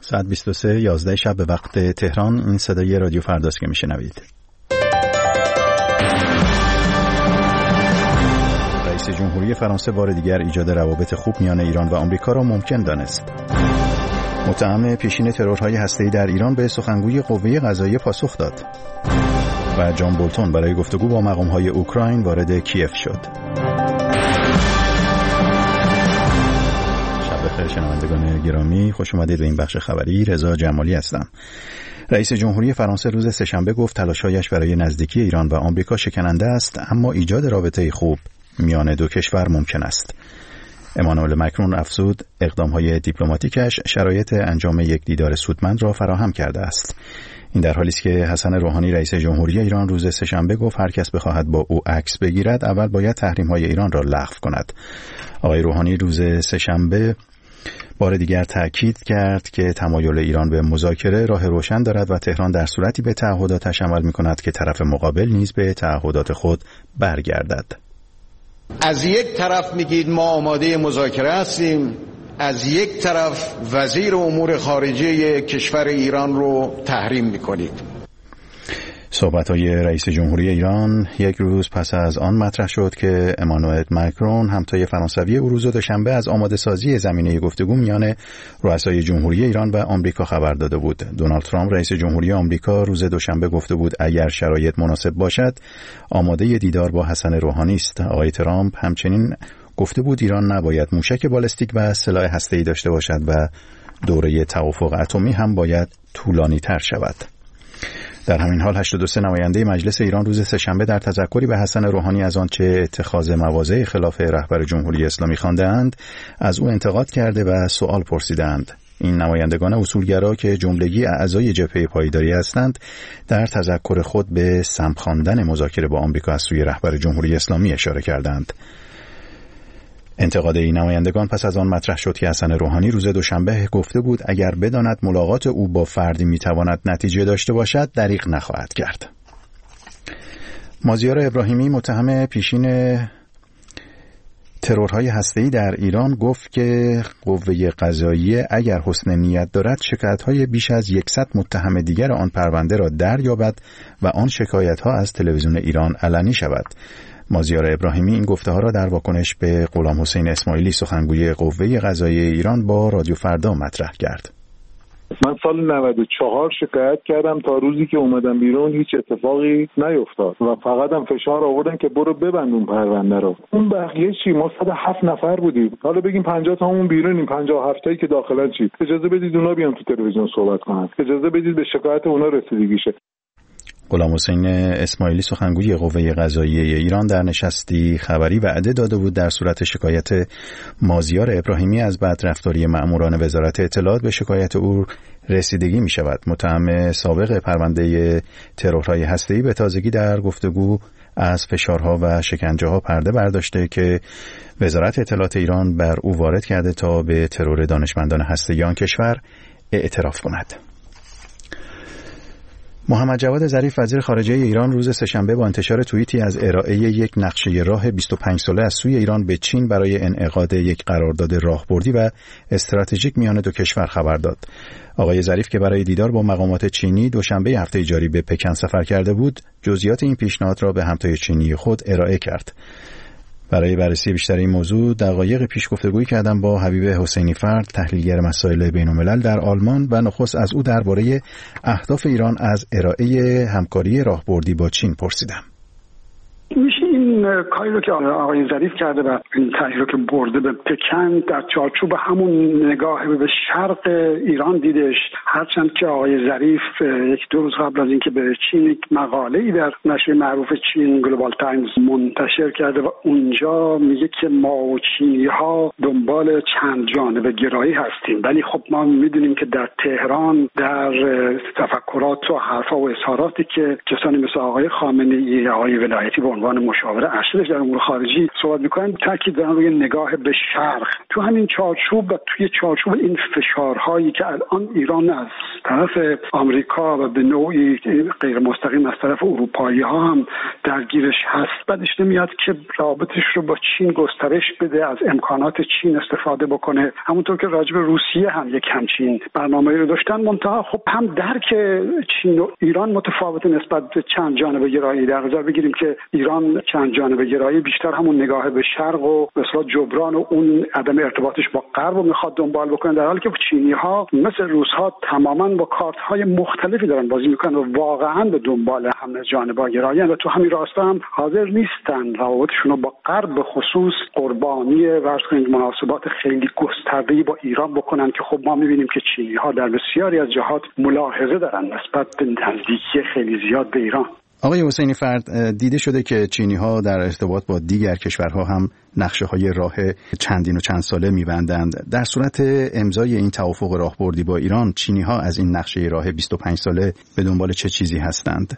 ساعت 23:11 شب به وقت تهران. این صدای رادیو فرداست که میشنوید. رئیس جمهوری فرانسه بار دیگر ایجاد روابط خوب میان ایران و آمریکا را ممکن دانست. متهم پیشین ترورهای هسته‌ای در ایران به سخنگوی قوه قضاییه پاسخ داد. و جان بولتون برای گفتگو با مقام‌های اوکراین وارد کیف شد. بخیر شنوندگان گرامی، خوش اومدید به این بخش خبری. رضا جمالی هستم. رئیس جمهوری فرانسه روز سه‌شنبه گفت تلاش‌هایش برای نزدیکی ایران و آمریکا شکننده است، اما ایجاد رابطه خوب میان دو کشور ممکن است. امانوئل مکرون افزود اقدام‌های دیپلماتیکش شرایط انجام یک دیدار سودمند را فراهم کرده است. این در حالی است که حسن روحانی رئیس جمهوری ایران روز سه‌شنبه گفت هر کس بخواهد با او عکس بگیرد اول باید تحریم‌های ایران را لغو کند. آقای روحانی روز سه‌شنبه بار دیگر تأکید کرد که تمایل ایران به مذاکره راه روشن دارد و تهران در صورتی به تعهداتش عمل می‌کند که طرف مقابل نیز به تعهدات خود برگردد. از یک طرف میگید ما آماده مذاکره هستیم، از یک طرف وزیر امور خارجه کشور ایران رو تحریم می‌کنید. صحبت‌های رئیس جمهوری ایران یک روز پس از آن مطرح شد که امانوئل مکرون همتای فرانسوی او روز دوشنبه از آماده‌سازی زمینه گفتگو میان رؤسای جمهوری ایران و آمریکا خبر داده بود. دونالد ترامپ رئیس جمهوری آمریکا روز دوشنبه گفته بود اگر شرایط مناسب باشد آماده دیدار با حسن روحانی است. آقای ترامپ همچنین گفته بود ایران نباید موشک بالستیک و سلاح هسته‌ای داشته باشد و دوره توافق اتمی هم باید طولانی‌تر شود. در همین حال 83 نماینده مجلس ایران روز سه‌شنبه در تذکری به حسن روحانی از آنچه اتخاذ مواضع خلاف رهبر جمهوری اسلامی خوانده‌اند از او انتقاد کرده و سوال پرسیدند. این نمایندگان اصولگرا که جملگی اعضای جبهه پایداری هستند در تذکر خود به سم خواندن مذاکره با آمریکا از سوی رهبر جمهوری اسلامی اشاره کردند. انتقاد این نمایندگان پس از آن مطرح شد که حسن روحانی روز دوشنبه گفته بود اگر بداند ملاقات او با فردی میتواند نتیجه داشته باشد دریغ نخواهد کرد. مازیار ابراهیمی متهم پیشین ترورهای هسته‌ای در ایران گفت که قوه قضاییه اگر حسن نیت دارد شکایت‌های بیش از 100 متهم دیگر آن پرونده را دریابد و آن شکایت‌ها از تلویزیون ایران علنی شود. مازیار ابراهیمی این گفته‌ها را در واکنش به غلامحسین اسماعیلی سخنگوی قوه قضاییه ایران با رادیو فردا مطرح کرد. من سال 94 شکایت کردم، تا روزی که اومدم بیرون هیچ اتفاقی نیفتاد و فقط هم فشار آوردن که برو ببند اون پرونده رو. اون بقیه چی؟ ما 107 نفر بودیم، حالا بگیم 50 تامون بیرونیم، 57 تایی که داخلن چی؟ اجازه بدید اونا بیان تو تلویزیون صحبت کنن، اجازه بدید به شکایت اونا رسیدگی شه. غلامحسین اسماعیلی سخنگوی قوه قضاییه ایران در نشستی خبری وعده داده بود در صورت شکایت مازیار ابراهیمی از بدرفتاری مأموران وزارت اطلاعات به شکایت او رسیدگی می شود. متهم سابق پرونده ترورهای هسته‌ای به تازگی در گفتگو از فشارها و شکنجه‌ها پرده برداشته که وزارت اطلاعات ایران بر او وارد کرده تا به ترور دانشمندان هسته‌ای آن کشور اعتراف کند. محمد جواد ظریف وزیر خارجه ایران روز سه‌شنبه با انتشار توییتی از ارائه یک نقشه راه 25 ساله از سوی ایران به چین برای انعقاد یک قرارداد راهبردی و استراتژیک میان دو کشور خبر داد. آقای ظریف که برای دیدار با مقامات چینی دوشنبه هفته جاری به پکن سفر کرده بود، جزئیات این پیشنهاد را به همتای چینی خود ارائه کرد. برای بررسی بیشتر این موضوع دقایق پیش گفتگویی کردم با حبیب حسینی فرد، تحلیلگر مسائل بین‌الملل در آلمان و نخست از او درباره اهداف ایران از ارائه همکاری راهبردی با چین پرسیدم. میشه این کاری رو که آقای ظریف کرده و این تحلیل رو که برده به پکن در چارچوب همون نگاه به شرق ایران دیدش، هرچند که آقای ظریف یک دو روز قبل از اینکه به چین یک مقاله‌ای در نشر معروف چین گلوبال تایمز منتشر کرده و اونجا میگه که ما و چینی‌ها دنبال چند جانبه گرایی هستیم، ولی خب ما میدونیم که در تهران در تفکرات و حرفا و اظهاراتی که کسانی مثل آقای خامنه‌ای، آقای ولایتی به عنوان مشاور مشاور ارشدش در امور خارجی صحبت میکنن، تاکید دارن روی نگاه به شرق. تو همین چارچوب و توی چارچوب این فشارهایی که الان ایران از طرف آمریکا و به نوعی غیر مستقیم از طرف اروپایی ها هم درگیرش هست، بعدش نمیاد که رابطش رو با چین گسترش بده، از امکانات چین استفاده بکنه. همونطور که راجع به روسیه هم یک همچین برنامه‌ای رو داشتن، منتها خب هم درک چین و ایران متفاوت نسبت به چند جانبه گرایی. در نظر بگیریم که ایران چند جانبه گرایی بیشتر همون نگاه به شرق و به اصطلاح جبران و اون عدم ارتباطش با غرب رو میخواد دنبال بکنه، در حالی که چینی‌ها مثل روس‌ها تماماً با کارت‌های مختلفی دارن بازی میکنن و واقعاً به دنبال همه جانبه گرایان و تو همین راستا هم حاضر نیستن روابطشون رو با غرب به خصوص قربانی ورز کنید مناسبات خیلی گسترده‌ای با ایران بکنن که خب ما می‌بینیم که چینی‌ها در بسیاری از جهات ملاحظه دارن نسبت به نزدیکی خیلی زیاد به ایران. آقای حسینی فرد، دیده شده که چینی‌ها در ارتباط با دیگر کشورها هم نقشه‌های راه چندین و چند ساله می‌بندند. در صورت امضای این توافق راهبردی با ایران، چینی‌ها از این نقشه راه 25 ساله به دنبال چه چیزی هستند؟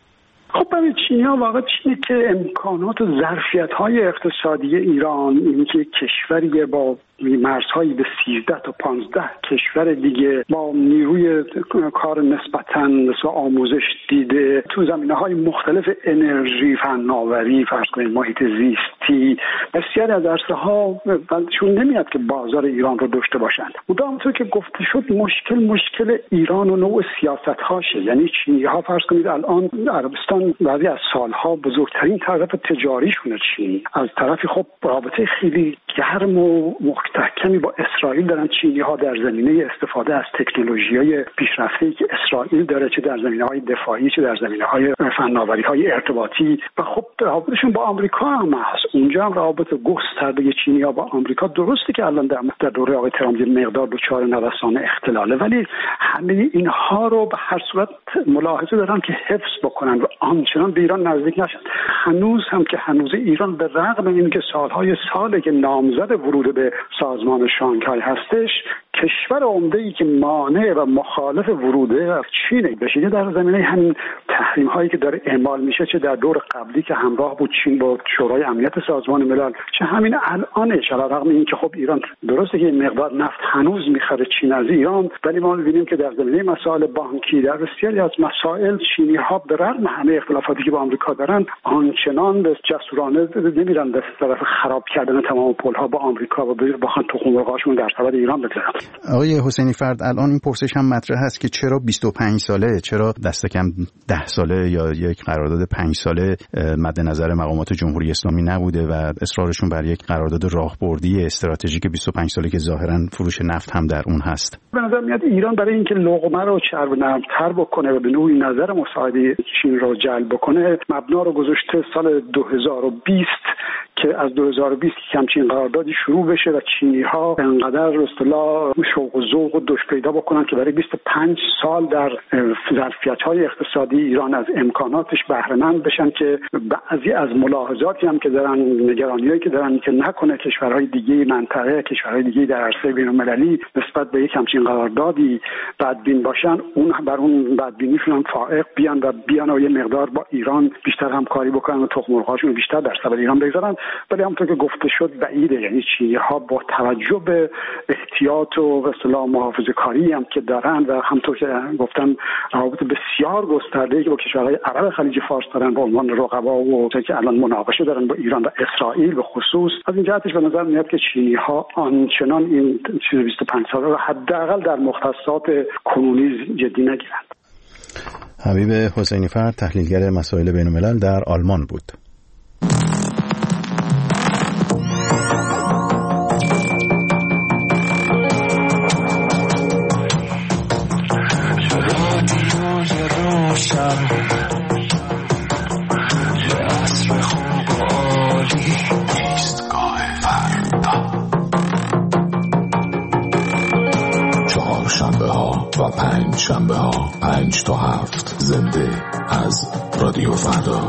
خب برای چینی‌ها واقعا چینه که امکانات و ظرفیت‌های اقتصادی ایران، این که کشوری با مرزهایی به 13 تا 15 کشور دیگه با نیروی کار نسبتاً مثل آموزش دیده تو زمینه‌های مختلف انرژی، فناوری، فرض کنید محیط زیستی، بسیاری از عرصه‌ها بلشون نمیاد که بازار ایران رو داشته باشند. همونطور که گفته شد مشکل ایران و نوع سیاست‌هاشه. یعنی چینی‌ها فرض کنید الان عربستان بعضی از سالها بزرگترین طرف تجاریشونه چین، از طرفی خب رابطه خیلی گرم و محکمی با اسرائیل دارن چینی‌ها در زمینه استفاده از تکنولوژی‌های پیشرفته‌ای که اسرائیل داره، چه در زمینه‌های دفاعی چه در زمینه‌های فناوری‌های ارتباطی. و خب رابطشون با آمریکا هم هست. اونجا هم روابط گسترده چینی‌ها با آمریکا درسته که الان در دوره آقای ترامپ یه مقدار دچار نوسان اختلاله، ولی همه اینها رو به هر صورت ملاحظه دارن که حفظ بکنن و آنچنان به ایران نزدیک نشن. هنوز ایران به رغم اینکه ساله که نامزد ورود به سازمان شانگهای هستش، کشور عمده‌ای که مانع و مخالف ورود از چین بشه در زمینه همین تحریم هایی که داره اعمال میشه، چه در دور قبلی که همراه بود چین با شورای امنیت سازمان ملل، چه همین الانش. علی رغم اینکه خب ایران درسته که این مقدار نفت هنوز میخره چین از ایران، ولی ما می‌بینیم که در زمینه مسائل بانکی، در بسیاری از مسائل چینی ها به رغم همه اختلافاتی که با آمریکا دارن آنچنان به جسورانه نمیرن به طرف خراب کردن تمام پل‌ها با آمریکا و بخوان تخم مرغ‌هاشون در سبد ایران بگذارن. آقای حسینی فرد، الان این پرسش هم مطرح هست که چرا 25 ساله، چرا دست کم 10 ساله یا یک قرارداد 5 ساله مد نظر مقامات جمهوری اسلامی نبوده و اصرارشون بر یک قرارداد راهبردی استراتژیک 25 ساله که ظاهرا فروش نفت هم در اون هست؟ به نظر میاد ایران برای اینکه لقمه رو چرب نرم‌تر بکنه و به نوعی نظر مساعده چین رو جلب بکنه، مبنا رو گذاشته سال 2020 که از 2020 همچین قراردادی شروع بشه و چینی‌ها انقدر به اصطلاح شوق و ذوق و دوش پیدا بکنن که برای 25 سال در ظرفیت‌های اقتصادی ایران از امکاناتش بهره مند بشن، که بعضی از ملاحظاتی هم که دارن، نگرانیایی که دارن که نکنه کشورهای دیگه منطقه، کشورهای دیگه در عرصه بین‌المللی نسبت به یک همچین قراردادی بدبین باشن، اون بر اون بدبینیشون هم فائق بیان و یه مقدار با ایران بیشتر همکاری بکنن و تخم مرغ‌هاشون بیشتر در سبد ایران بگذارن. ولی همونطور که گفته شد بعیده. یعنی چینی‌ها با توجه به احتیاط و به اصطلاح محافظه‌کاری هم که دارن و همونطور که گفتم روابط بسیار گسترده‌ای که با کشورهای عرب خلیج فارس دارن به عنوان رقبا و که الان مناقشه دارن با ایران و اسرائیل به خصوص، از این جهتش به نظر میاد که چینی‌ها آنچنان این 25 ساله رو حداقل در مختصات کنونی جدی نگیرند. حبیب حسینی فرد، تحلیلگر مسائل بین‌الملل در آلمان بود. و 5 شنبه ها 5 تا 7 زنده از رادیو فردا.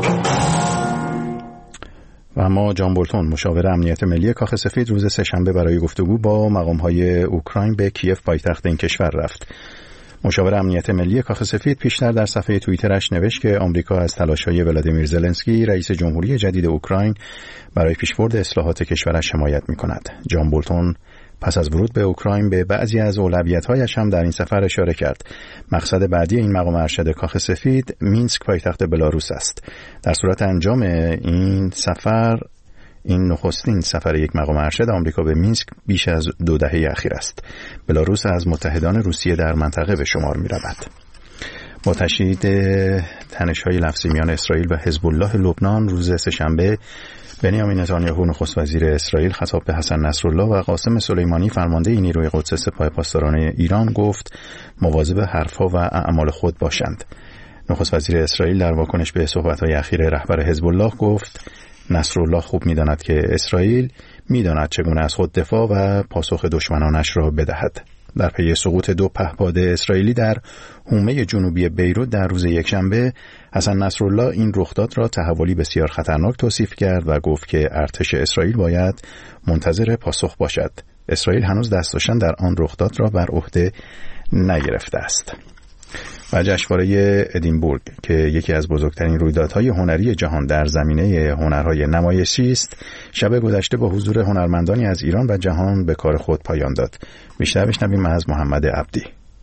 و اما جان بولتون، مشاور امنیت ملی کاخ سفید، روز سه‌شنبه برای گفتگو با مقام‌های اوکراین به کیف پایتخت این کشور رفت. مشاور امنیت ملی کاخ سفید پیشتر در صفحه توییترش نوشت که آمریکا از تلاش‌های ولادیمیر زلنسکی رئیس جمهوری جدید اوکراین برای پیشبرد اصلاحات کشورش حمایت می‌کند. جان بولتون پس از ورود به اوکراین به بعضی از اولویت‌هایش هم در این سفر اشاره کرد. مقصد بعدی این مقام ارشد کاخ سفید مینسک پایتخت بلاروس است. در صورت انجام این سفر، این نخستین سفر یک مقام ارشد آمریکا به مینسک بیش از 2 دهه اخیر است. بلاروس از متحدان روسیه در منطقه به شمار می‌رود. با تشدید تنش‌های لفظی میان اسرائیل و حزب الله لبنان روز سه‌شنبه، بنیامین نتانیاهو نخست وزیر اسرائیل خطاب به حسن نصرالله و قاسم سلیمانی فرمانده نیروی قدس سپاه پاسداران ایران گفت مواظب حرف‌ها و اعمال خود باشند. نخست وزیر اسرائیل در واکنش به صحبت‌های اخیر رهبر حزب الله گفت نصرالله خوب می‌داند که اسرائیل می‌داند چگونه از خود دفاع و پاسخ دشمنانش را بدهد. در پی سقوط 2 پهپاد اسرائیلی در حومه جنوبی بیروت در روز یکشنبه، حسن نصرالله این رخداد را تحولی بسیار خطرناک توصیف کرد و گفت که ارتش اسرائیل باید منتظر پاسخ باشد. اسرائیل هنوز دست داشتن در آن رخداد را بر عهده نگرفته است. و جشنواره ادینبورگ که یکی از بزرگترین رویدادهای هنری جهان در زمینه هنرهای نمایشی است، شب گذشته با حضور هنرمندانی از ایران و جهان به کار خود پایان داد. بیشتر بشنویم از محمد عبدی.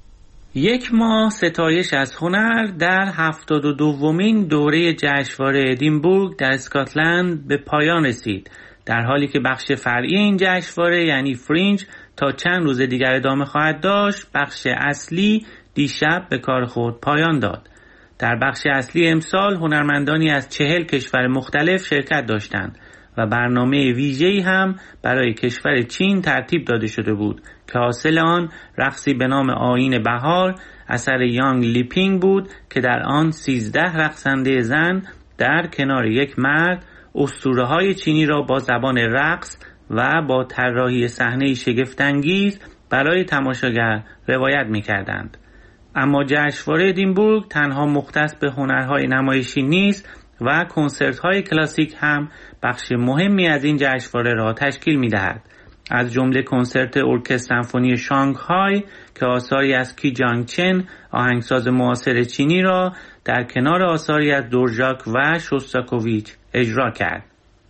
1 ماه ستایش از هنر در 72مین دوره جشنواره ادینبورگ در اسکاتلند به پایان رسید، در حالی که بخش فرعی این جشنواره یعنی فرینج تا چند روز دیگر ادامه خواهد داشت. بخش اصلی دیشب به کار خود پایان داد. در بخش اصلی امسال هنرمندانی از 40 کشور مختلف شرکت داشتند و برنامه ویژه‌ای هم برای کشور چین ترتیب داده شده بود که حاصل آن رقصی به نام آیین بهار اثر یانگ لیپینگ بود که در آن 13 رقصنده زن در کنار یک مرد اسطوره‌های چینی را با زبان رقص و با طراحی صحنه‌ای شگفت‌انگیز برای تماشاگر روایت می‌کردند. اما جشنواره ادینبورگ تنها مختص به هنرهای نمایشی نیست و کنسرت‌های کلاسیک هم بخش مهمی از این جشنواره را تشکیل می‌دهد. از جمله کنسرت ارکستر سمفونی شانگهای که آثاری از کی جانگ چن آهنگساز معاصر چینی را در کنار آثاری از دورژاک و شوستاکوویچ اجرا کرد.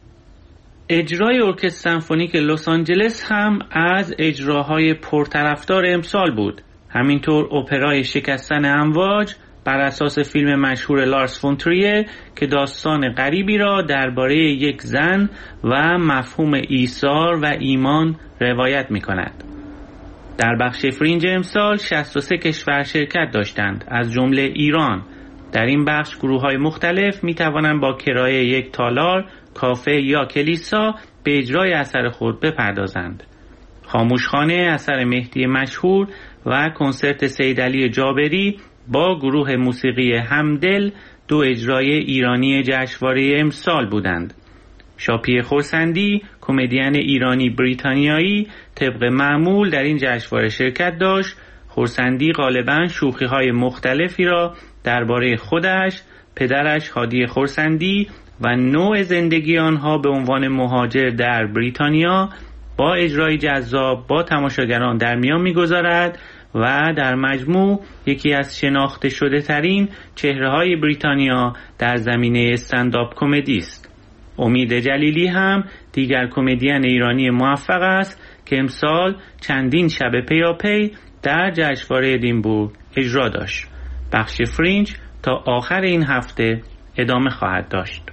اجرای ارکستر سمفونیک لس آنجلس هم از اجراهای پرطرفدار امسال بود. همینطور اپرای شکستن امواج بر اساس فیلم مشهور لارس فون تریه که داستان غریبی را درباره یک زن و مفهوم ایثار و ایمان روایت می کند. در بخش فرینج امسال 63 کشور شرکت داشتند، از جمله ایران. در این بخش گروه‌های مختلف می توانند با کرایه یک تالار، کافه یا کلیسا به اجرای اثر خود بپردازند. خاموشخانه اثر مهدی مشهور و کنسرت سیدعلی جابری با گروه موسیقی همدل 2 اجرای ایرانی جشنواره امسال بودند. شاپی خورسندی، کمدین ایرانی بریتانیایی، طبق معمول در این جشنواره شرکت داشت. خورسندی غالباً شوخی‌های مختلفی را درباره خودش، پدرش هادی خورسندی و نوع زندگی آنها به عنوان مهاجر در بریتانیا با اجرای جذاب با تماشاگران در میان می‌گذارد و در مجموع یکی از شناخته شده ترین چهره‌های بریتانیا در زمینه استندآپ کمدی است. امید جلیلی هم دیگر کمدین ایرانی موفق است که امسال چندین شب پیاپی در جشنواره ادینبورگ اجرا داشت. بخش فرینج تا آخر این هفته ادامه خواهد داشت.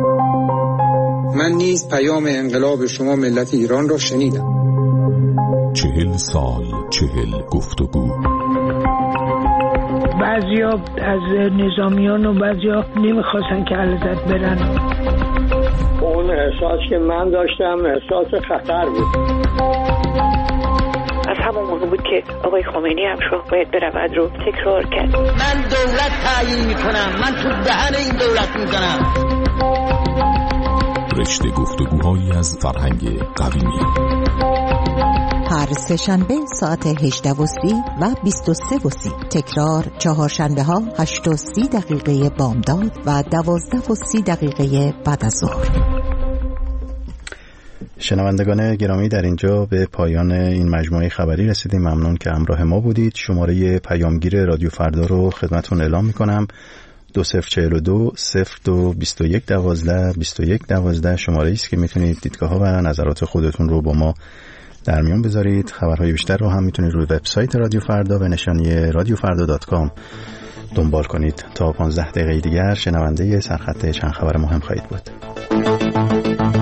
من نیز پیام انقلاب شما ملت ایران را شنیدم. 40 سال 40 گفتگو. بعضیا از نظامیان و بعضیا نمیخواستن که علازت برن. اون احساس که من داشتم احساس خطر بود. از همون موقع بود که آقای خمینی هم باید برود رو تکرار کرد. من دولت تعیین میکنم، من تو دهن این دولت میزنم. رشته گفتگوهایی از فرهنگ قویمی. هر سه‌شنبه ساعت 18:30 و 23:30. تکرار چهارشنبه‌ها 8:30 بامداد و 12:30 بعد از ظهر. شنوندگان گرامی، در اینجا به پایان این مجموعه خبری رسیدیم. ممنون که همراه ما بودید. شماره پیامگیر رادیو فردا رو خدمتتون اعلام میکنم: 2042 02 21 12 21 12 شماره است که میتونید دیدگاه ها و نظرات خودتون رو با ما در میون بذارید. خبرهای بیشتر رو هم میتونید روی وبسایت رادیو فردا به نشانی radiofarda.com دنبال کنید. تا 15 دقیقه دیگر شنونده سرخط چند خبر مهم خواهید بود.